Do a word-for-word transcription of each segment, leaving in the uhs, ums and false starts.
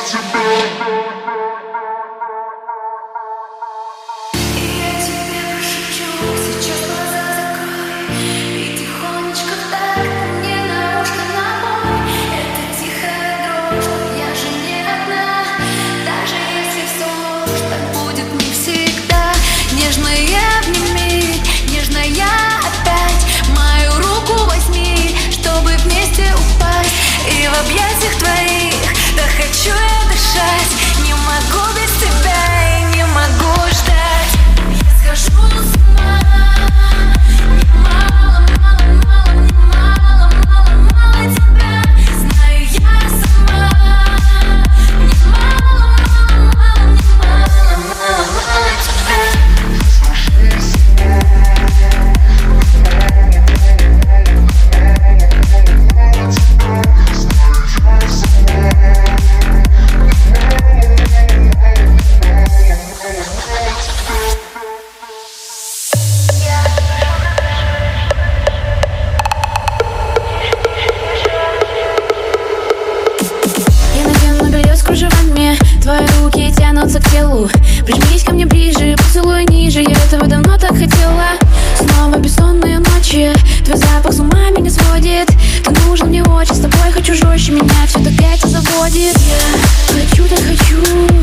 Твои руки тянутся к телу. Прижмись ко мне ближе, поцелуй ниже. Я этого давно так хотела. Снова бессонные ночи. Твой запах с ума меня сводит. Ты нужен мне очень, с тобой хочу жестче. Меня все так опять заводит. Я хочу, так хочу.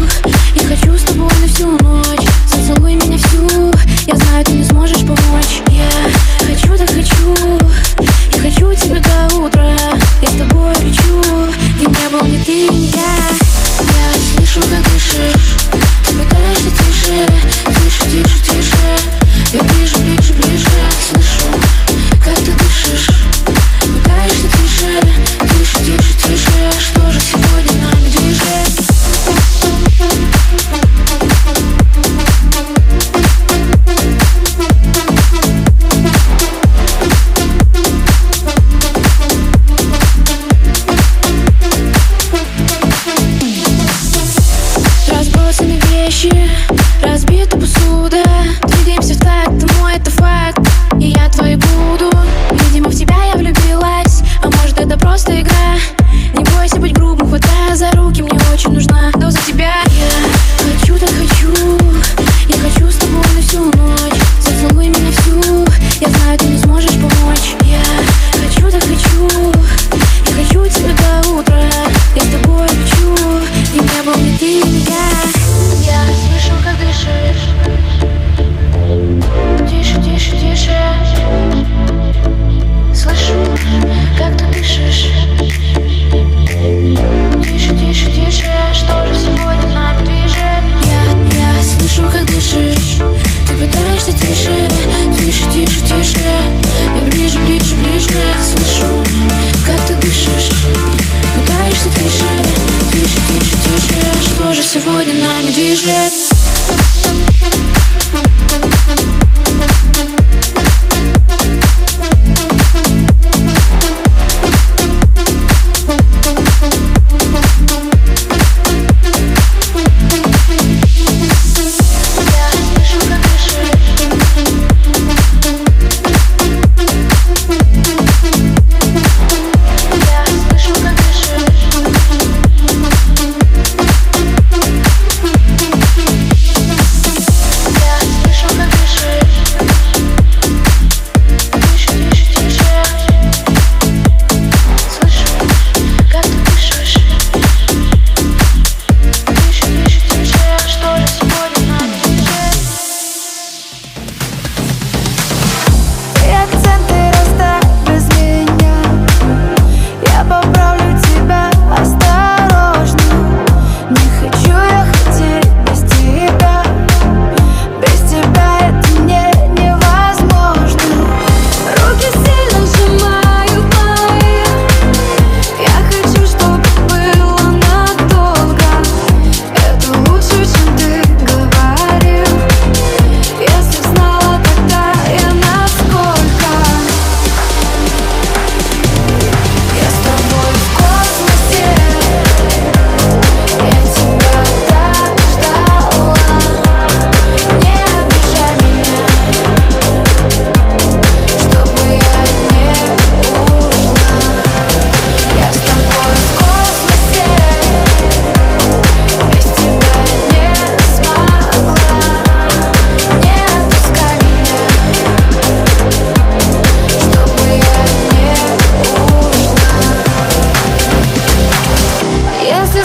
Я хочу с тобой на всю ночь. Зацелуй меня всю. Я знаю, ты не сможешь помочь. Я хочу, так хочу. Я хочу тебя до утра. Я с тобой лечу. Где не был ни ты, ни я. Я слышу, как дышишь. Ты пытаешься тише. Тише, тише, тише. Я ближе, ближе, ближе. Слышу, как ты дышишь. Пытаешься тише. Тише, тише, тише. Что же сегодня нами движет? Разбросаны вещи, разбита посуда. Двигаемся в такт, ты мой, это факт. И я твой буду. Видимо, в тебя я влюбилась. А может, это просто игра. Не бойся быть грубым, хватай за руки. Мне очень нужна доза тебя. Я хочу, так хочу. Я хочу с тобой на всю ночь. Зацелуй меня всю. Я знаю, ты не сможешь помочь. Я хочу, так хочу. Я хочу тебя до утра. Я с тобой лечу. И не был ни ты, ни я. Я слышу, как дышишь. Тише, тише, тише. Слышу, как ты дышишь. Тише, тише, тише. Что же сегодня нами движет? Я, я слышу, как дышишь. Ты пытаешься тише. Тише, тише, тише. Я ближе, ближе, ближе. Слышу, как ты дышишь. Пытаешься тише. Тише, тише, тише. Что же сегодня нами движет?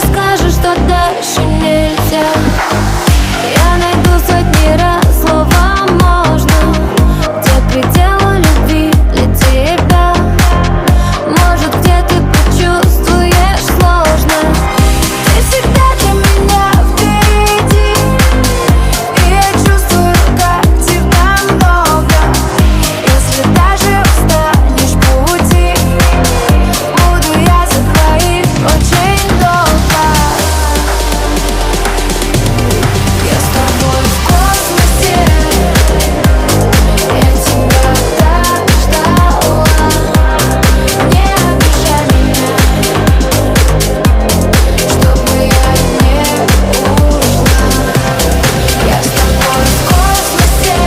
скажешь, что дальше нельзя. Я найду сотни раз слова можно, где пределы любви для тебя. Может, где ты почувствуешь сложность. Ты всегда для меня впереди, и я чувствую, как тебя много. Если даже устанешь в пути, буду я за твоим очень долго. Я с тобой в космосе, я тебя так ждала. Не обижай меня, чтобы я не ушла. Я с тобой в космосе,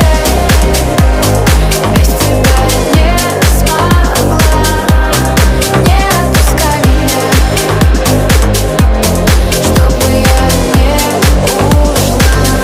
без тебя не смогла. Не отпускай меня, чтобы я не ушла.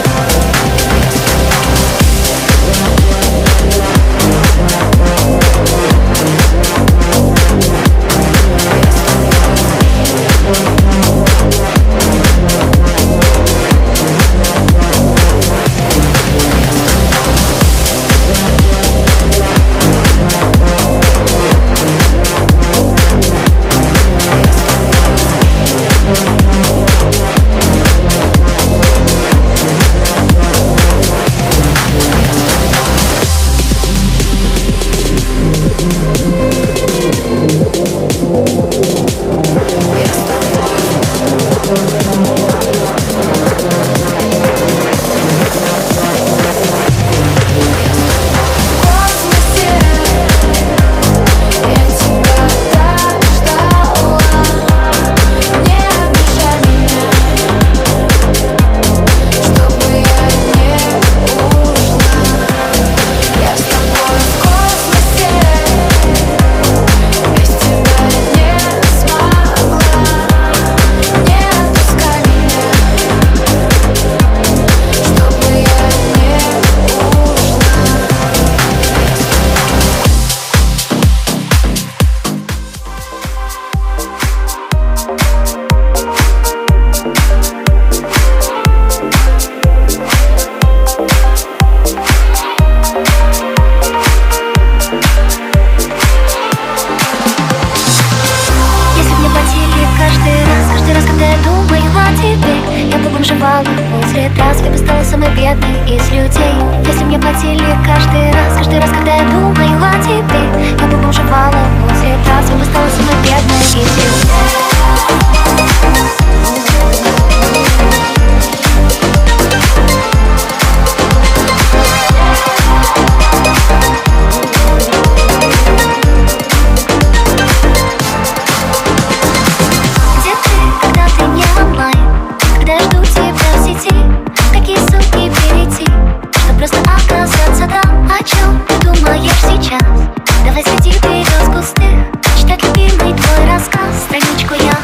Возле трасс я бы стала самой бедной из людей. Если мне платили каждый раз, каждый раз, когда я думаю о тебе, я бы бомжевала возле трасс, я бы стала самой бедной из людей. Давай среди берез густых читать любимый твой рассказ, страничку я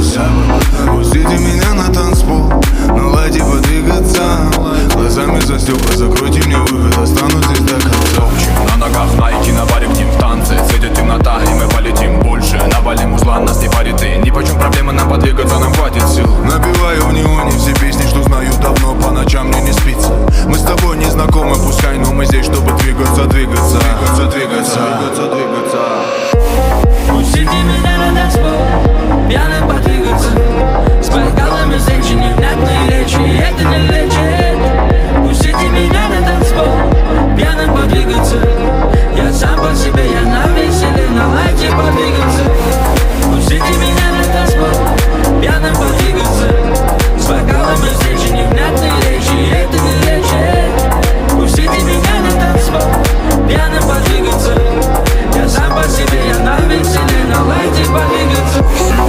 попытаюсь. Пустите меня на танцпол, наладьте подвигаться. Глазами за стекла, закройте мне выход, останусь здесь до конца. На ногах найки, на баре к ним в танце. Светит темнота, и мы полетим больше. Навалим узла, нас не парит и ни почем проблема нам подвигаться, нам хватит сил. Напеваю в неоне все песни, что знаю давно. По ночам мне не спится. Мы с тобой не знакомы, пускай, но мы здесь, чтобы двигаться, двигаться, двигаться, двигаться, двигаться, двигаться. Пустите меня на танцпол, пьяным подвигаться. С бокалами женщин невнятные речи, и это не лечит. Пустите меня на танцпол, пьяным подвигаться. Я сам по себе, я на веселе, на лайте подвигаться. Пустите меня на танцпол, пьяным подвигаться. С бокалами женщин невнятные речи, и это не лечит. Пустите меня на танцпол, пьяным подвигаться. Я сам по себе, я на веселе, на лайте подвигаться.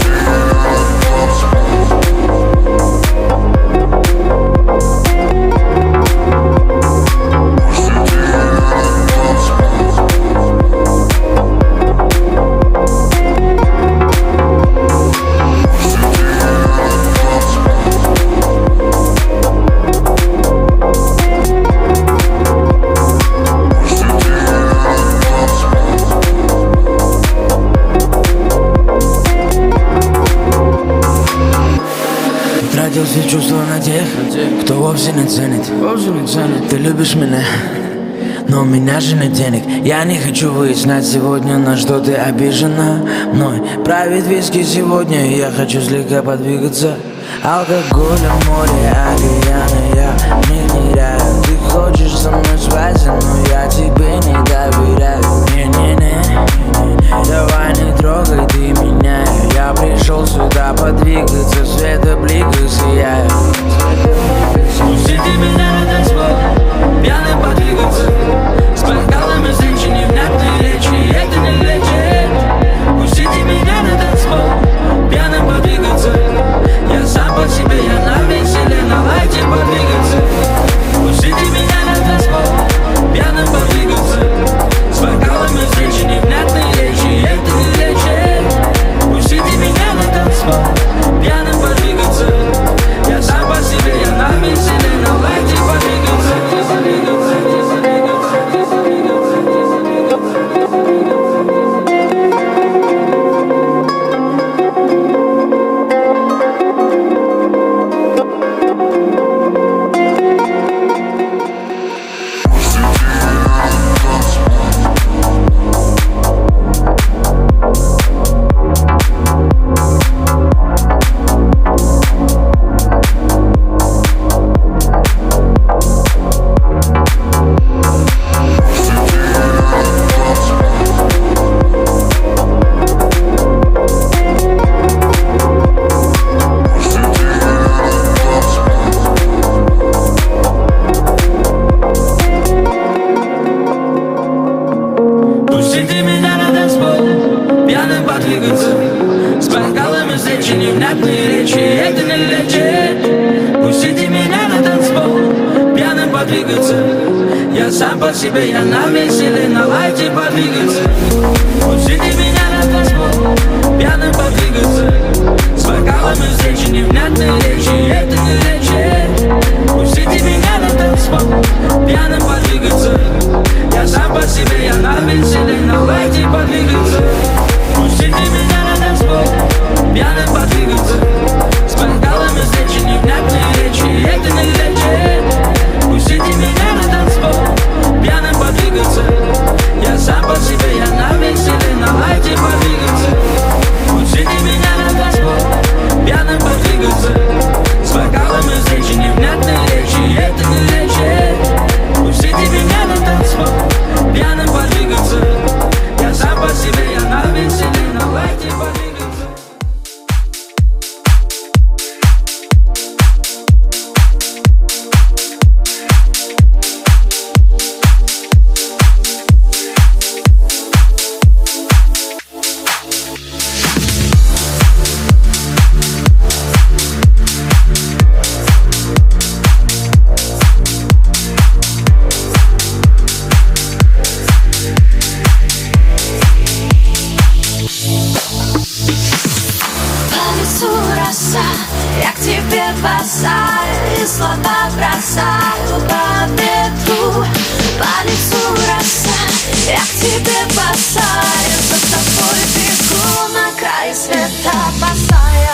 Тратил все чувства на тех, кто вовсе не ценит. Ты любишь меня, но у меня же нет денег. Я не хочу выяснять сегодня, на что ты обижена мной. Правит виски сегодня, и я хочу слегка подвигаться. Алкоголя, море, океаны, я не ныряю. Ты хочешь со мной связи, но я тебе не доверяю. Не-не-не, давай не трогай ты меня. Я пришел сюда подвигаться, светоблики сияют. Пустите меня на танцпол, пьяным подвигаться. С бокалами женщин невнятные речи, и это не лечит. Пустите меня на танцпол, пьяным подвигаться. Я сам по себе, я на веселе, на лайте подвигаться. Пустите меня на танцпол, пьяным подвигаться. С бокалами женщин невнятные речи, и это не лечит. Пустите меня на танцпол, пьяным подвигаться. Я сам по себе, я на веселе, на лайте подвигаться. Пустите меня на танцпол, пьяным подвигаться. С бокалами женщин невнятные речи, и это не лечит. Пустите меня на танцпол, пьяным подвигаться. Я сам по себе, я на веселе, на лайте подвигаться. Пустите меня на танцпол, пьяным подвигаться. С бокалами женщин невнятные речи, и это не лечит. Пустите меня на танцпол, пьяным подвигаться. Я сам по себе, я на веселе, на лайте подвигаться. Пустите меня на танцпол, пьяным подвигаться. С бокалами женщин невнятные речи, и это не лечит. Пустите меня на танцпол, пьяным подвигаться. Я сам по себе, я на веселе, на лайте. спасаю, и слова бросаю по ветру, по лицу роса. Я к тебе бросаю, за тобой бегу на край света босая.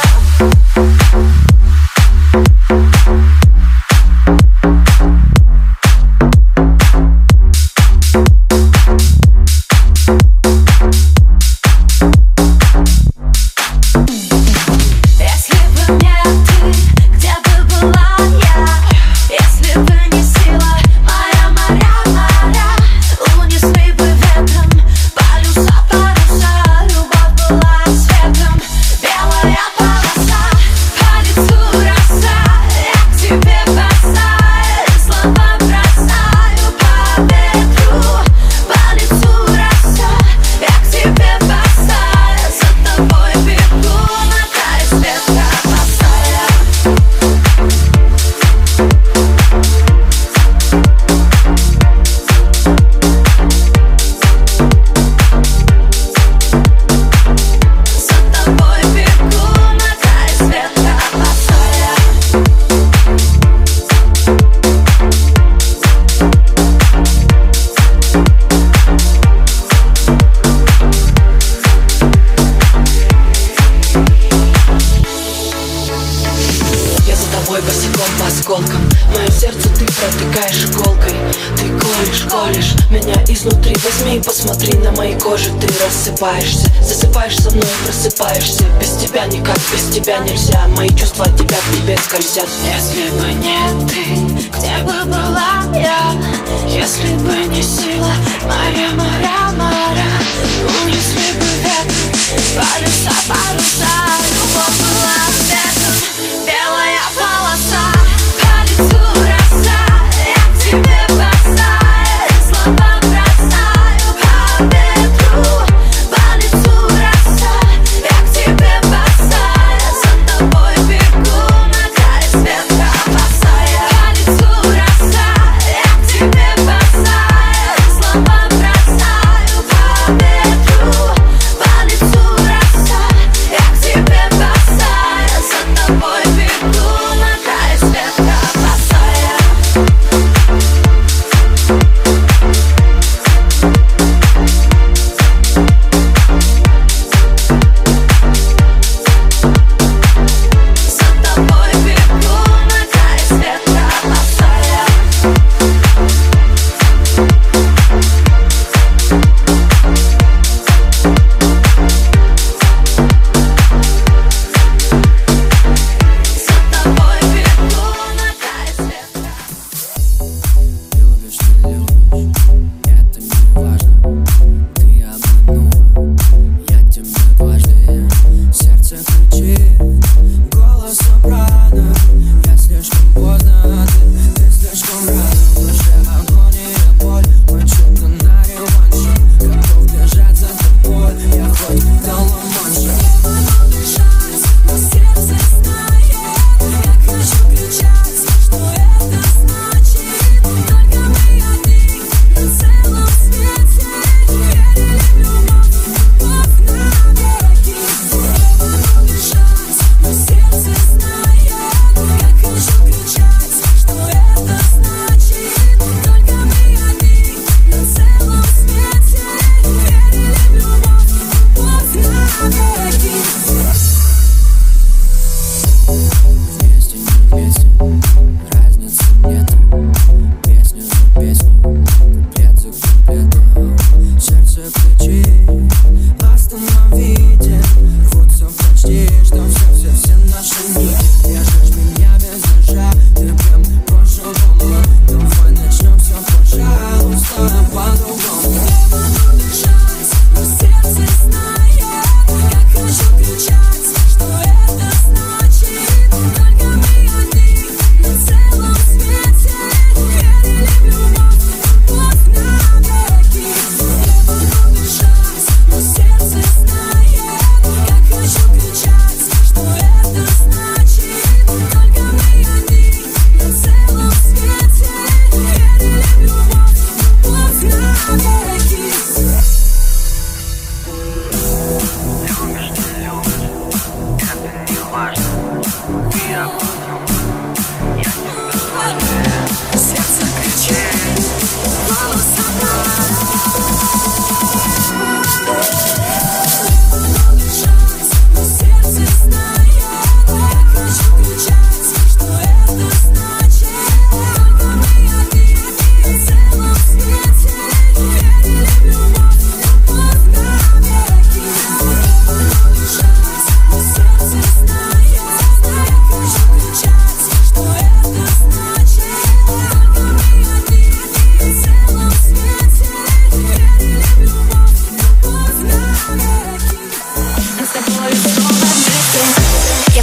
Босиком по осколкам, мое сердце ты протыкаешь иголкой. Ты колешь, колешь меня изнутри. Возьми и посмотри на моей коже. Ты рассыпаешься, засыпаешь со мной, просыпаешься. Без тебя никак, без тебя нельзя. Мои чувства от тебя к тебе скользят. Если бы не ты, где бы была я? Если бы не сила, моя моря, моря. Унесли бы ветры, паруса, паруса. Любовь была ветром, белая полоса. По лицу роса, я к тебе бросаю, слова бросаю по ветру. По лицу роса, я к тебе бросаю, за тобой бегу на край света босая. По лицу роса, я к тебе бросаю, слова бросаю по ветру. По лицу роса, я к тебе бросаю,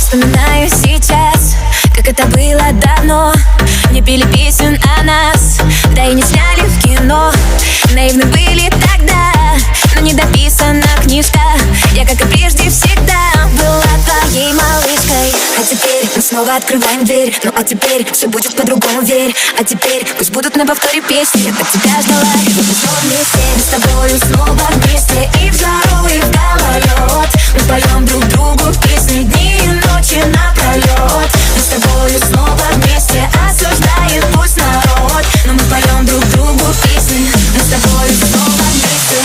Вспоминаю сейчас, как это было давно. Не пели песен о нас, да и не сняли в кино. Наивны были тогда, но не дописана книжка. Я, как и прежде, всегда была твоей малышкой. А теперь мы снова открываем дверь. Ну а теперь все будет по-другому, верь. А теперь пусть будут на повторе песни. Я так тебя ждала, и вот мы снова вместе. Мы с тобою снова вместе. И в жару, и в гололед. Мы поем друг другу песни дни и ночи напролет. Мы с тобою снова вместе. Осуждает пусть народ, но мы поем друг другу песни. Мы с тобою снова вместе.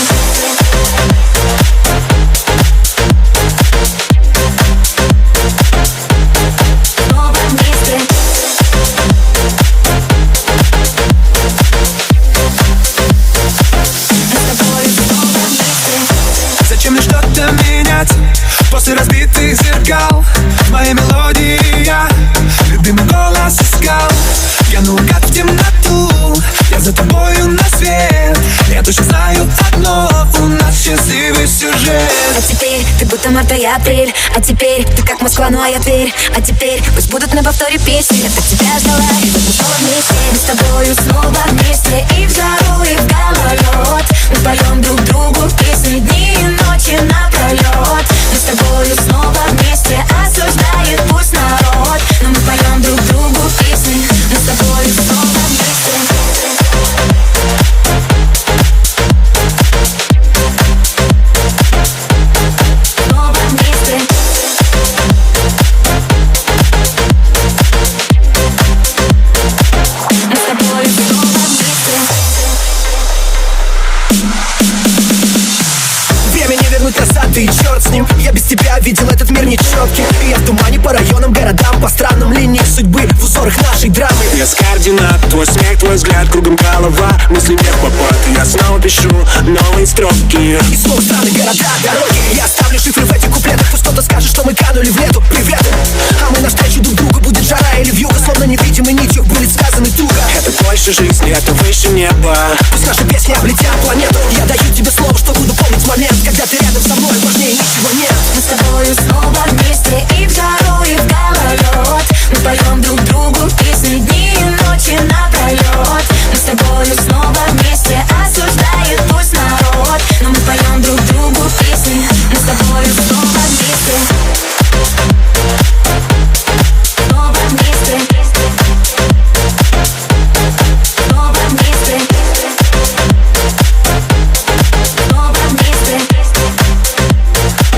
Зачем мне что-то менять после разбитых зеркал? Моя мелодия, я любимый голос искал. Я наугад в темноту, я за тобою на свет. Я точно знаю одно, у нас счастливый сюжет. А теперь ты будто март и апрель. А теперь ты как Москва, ну а я Тверь. А теперь пусть будут на повторе песни. Я так тебя ждала, и вот мы снова вместе. Мы с тобою снова вместе. И в жару, и в гололед. Мы поем друг другу песни дни и ночи напролет. Мы с тобою снова вместе. Осуждает пусть народ, но мы поем друг другу песни. Мы с тобою снова вместе. Красоты, черт с ним. Я без тебя видел этот мир нечеткий. И я в тумане по районам, городам, по странам линиях судьбы, в узорах нашей драмы. Я с координат, твой смех, твой взгляд, кругом голова. Мысли не в попад, я снова пишу новые строки. И снова страны, города, дороги. Я ставлю шифры в этих куплетах. Пусть кто-то скажет, что мы канули в лету. Привет, а мы навстречу друг другу. Будет жара или вьюга, словно невидимой нитью были связаны туго. Это больше жизни, это выше неба. Пусть наши песни облетят планету. Я даю тебе слово, что буду помнить момент, когда ты рядом со мной, важнее ничего нет. Мы с тобою снова вместе. И в жару, и в гололед. Мы поем друг другу песни дни и ночи напролет. Мы с тобою снова вместе. Осуждает пусть народ, но мы поем друг другу песни. Мы с тобою снова вместе. Снова вместе. Снова вместе. Снова вместе.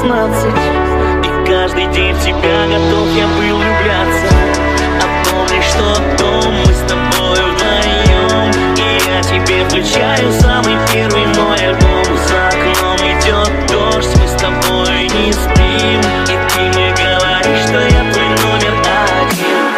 шестнадцать, и каждый день в тебя готов я был влюбляться. А помнишь, что дом мы с тобой вдвоем, и я тебе включаю самый первый мой альбом. За окном идет дождь, мы с тобой не спим, и ты мне говоришь, что я твой номер один.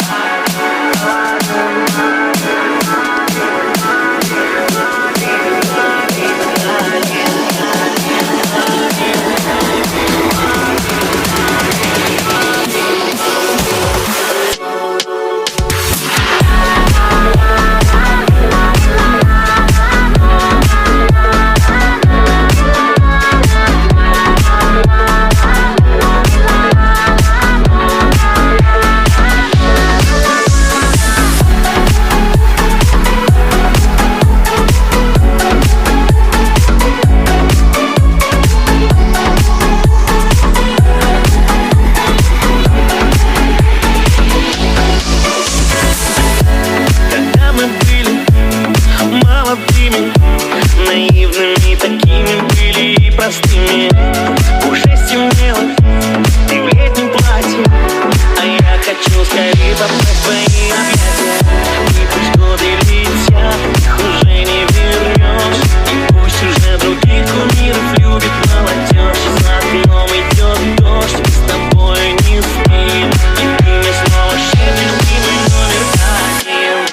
Наивными такими были и простыми. Уже стемнело, ты в летнем платье, а я хочу скорее попасть в твои объятия. И пусть годы летят, их уже не вернешь, и пусть уже других кумиров любит молодежь. За окном идет дождь, мы с тобой не спим, и ты мне снова шепчешь, ты мой номер один.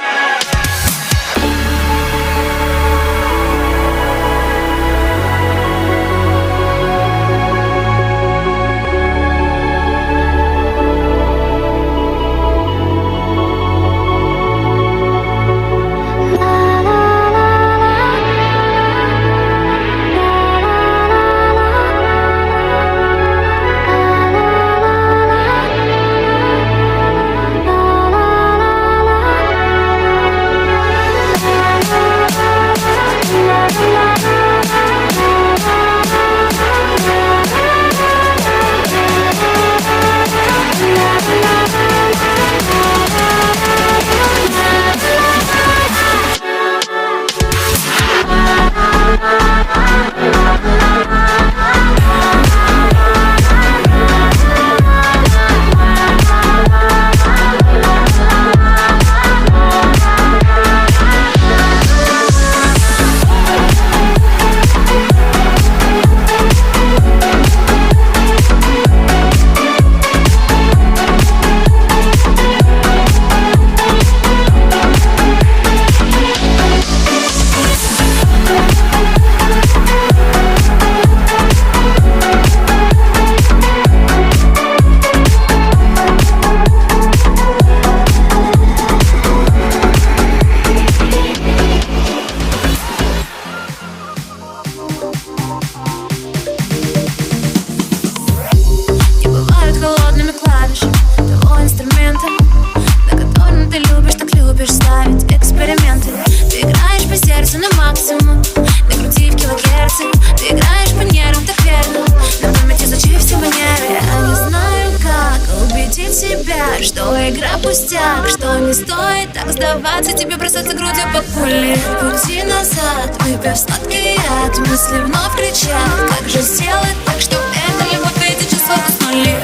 Что не стоит так сдаваться, тебе бросаться грудью под пули. Пути назад, выпив сладкий яд, мысли вновь кричат: как же сделать так, чтоб эта любовь в эти часов уснули?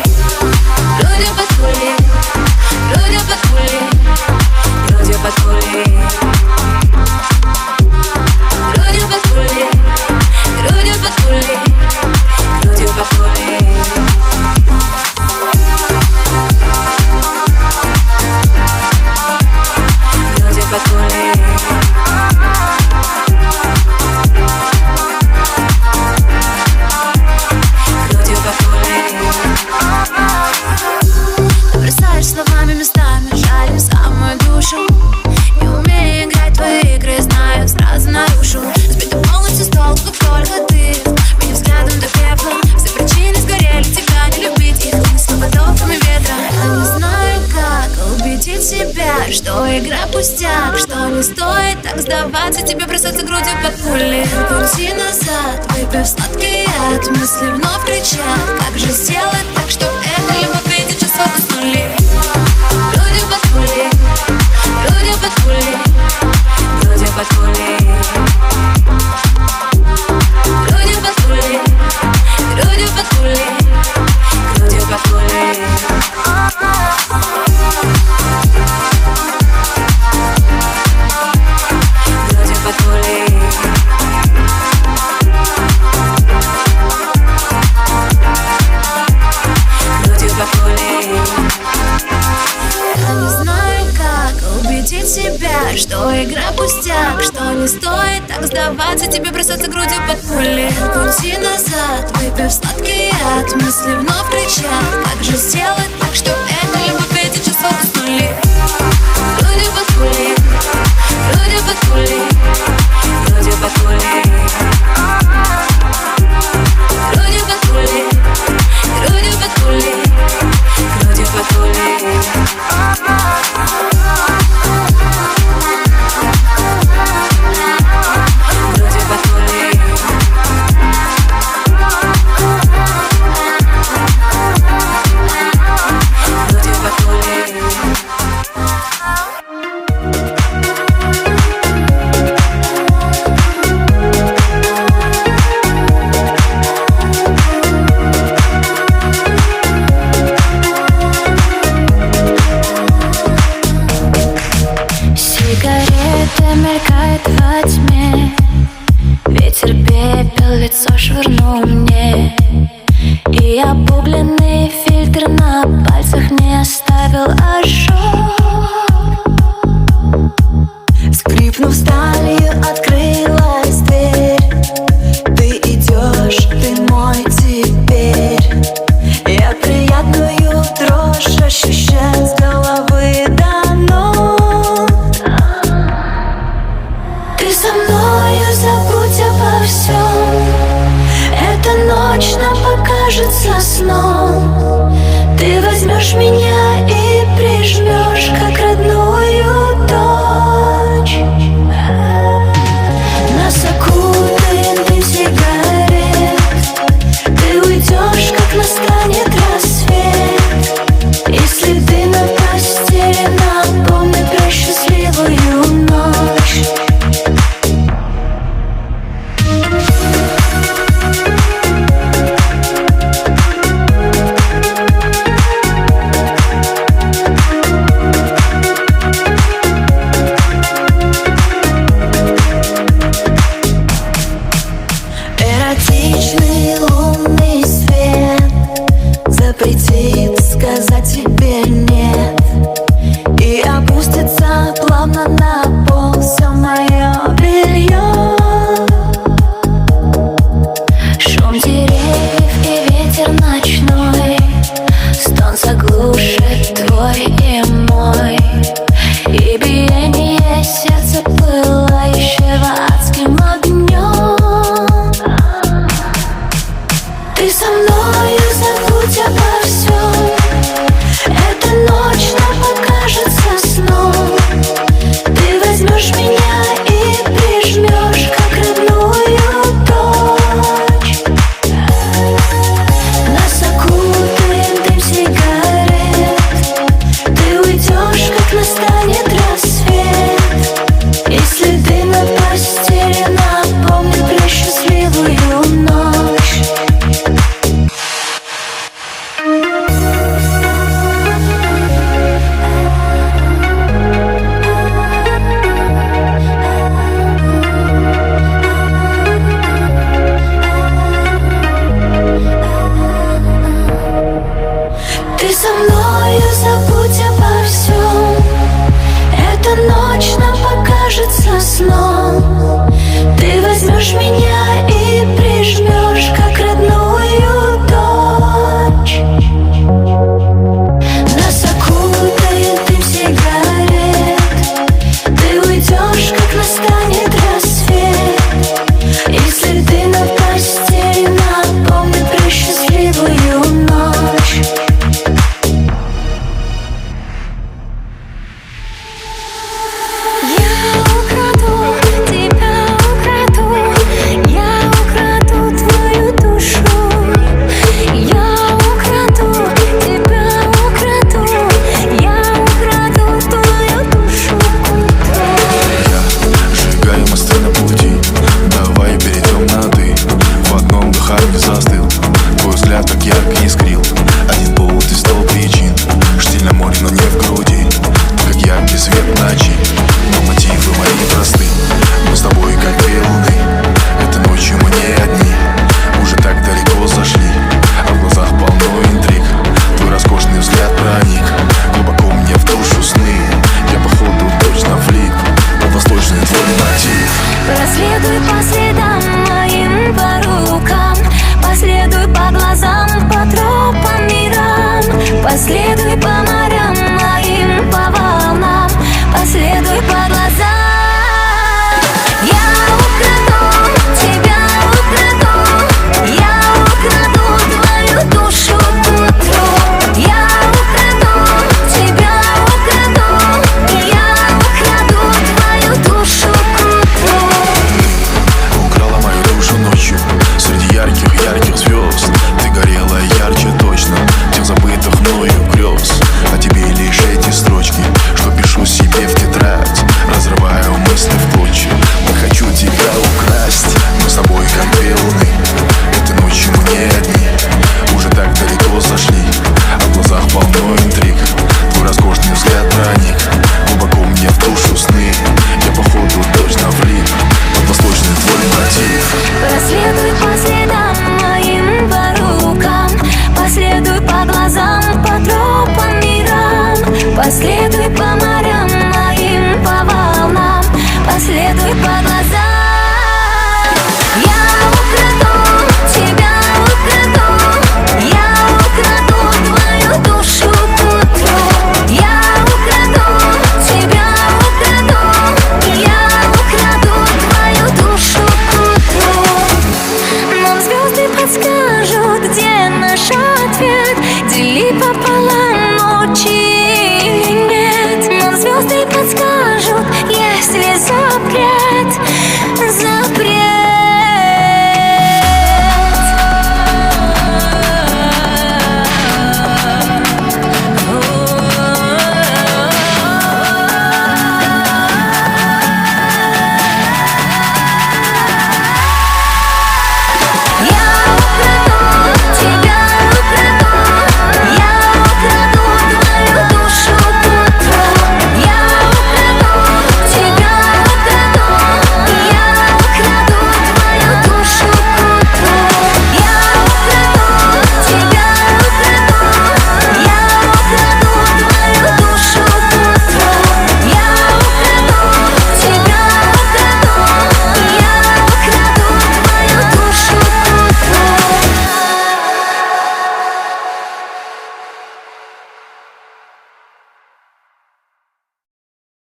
Грудью под пули, грудью под пули, грудью под пули, грудью под пули, грудью под пули, грудью под пули. Ты бросаешь словами местами, жаль самую душу. Не умею играть в твои игры, знаю, сразу нарушу. Сбита полностью с толку, как только ты меня взглядом до пепла. Все причины сгорели, тебя не любить, их мысли потоками ветра. Я не знаю, как убедить себя, что игра пустяк, что не стоит так сдаваться, тебе бросаться грудью под пули. Пути назад, выпив сладкий яд, мысли вновь кричат: как же сделать так, чтоб эта любовь в эти часов уснули? Грудью под пули, грудью под пули, грудью под пули, грудью под пули, грудью под пули. не стоит так сдаваться, тебе бросаться грудью под пули. Пути назад, выпив сладкий яд, мысли вновь кричат, как же сделать так, что это любовь, эти чувства уснули. Грудью под пули, грудью под пули, грудью под пули, грудью под пули, грудью под пули, грудью под пули. Сигарета мелькает во тьме, ветер пепел лицо швырнул мне, и обугленный фильтр на пальцах не оставил ожог. Скрипнув сталью, открылась дверь. Ты идешь, ты мой теперь. Я приятную дрожь ощущаю с головы до ног. Ты со мною, забудь обо всем. Эта ночь нам покажется сном. Ты возьмешь меня и прижмешь, как родную дочь. Нас окутает дым сигарет. Ты уйдешь, как настанет рассвет. И следы на постели напомнят про счастливую ночь. Эротичный лунный свет запретит сказать тебе нет, и опустится плавно на пол все мое белье. Шум деревьев и ветер ночной, стон заглушит твой и мой, и биение сердца пылающего адским огнем. Ты со мною, забудь обо всем. Эта ночь нам покажется сном. Ты возьмешь меня и прижмешь, как родную дочь. Нас окутает дым сигарет. Ты уйдешь, как настанет рассвет. И следы на постели напомнят про счастливую ночь. Ты со мною, забудь обо всем. Эта ночь нам покажется сном. Ты возьмешь меня и прижмешь, как родную дочь. Нас окутает дым сигарет. Ты уйдешь, как настанет рассвет. И следы на постели напомнят про счастливую ночь. Я украду тебя, украду. Я украду твою душу. Я украду тебя, украду. Я украду твою душу. Сжигаем мосты на пути, давай перейдем на ты. В одном дыхании застыл, твой взгляд так ярко искрил. Один повод и сто причин, штиль на море, но не в груди. Ты как яркий свет ночи, но мотивы мои просты. Мы с тобой как две луны, этой ночью мы не одни. Уже так далеко зашли, а в глазах полно интриг. Твой роскошный взгляд проник глубоко мне в душу сны. Я походу точно влип, но восточный твой мотив. по глазам, по тропам мирам. Последуй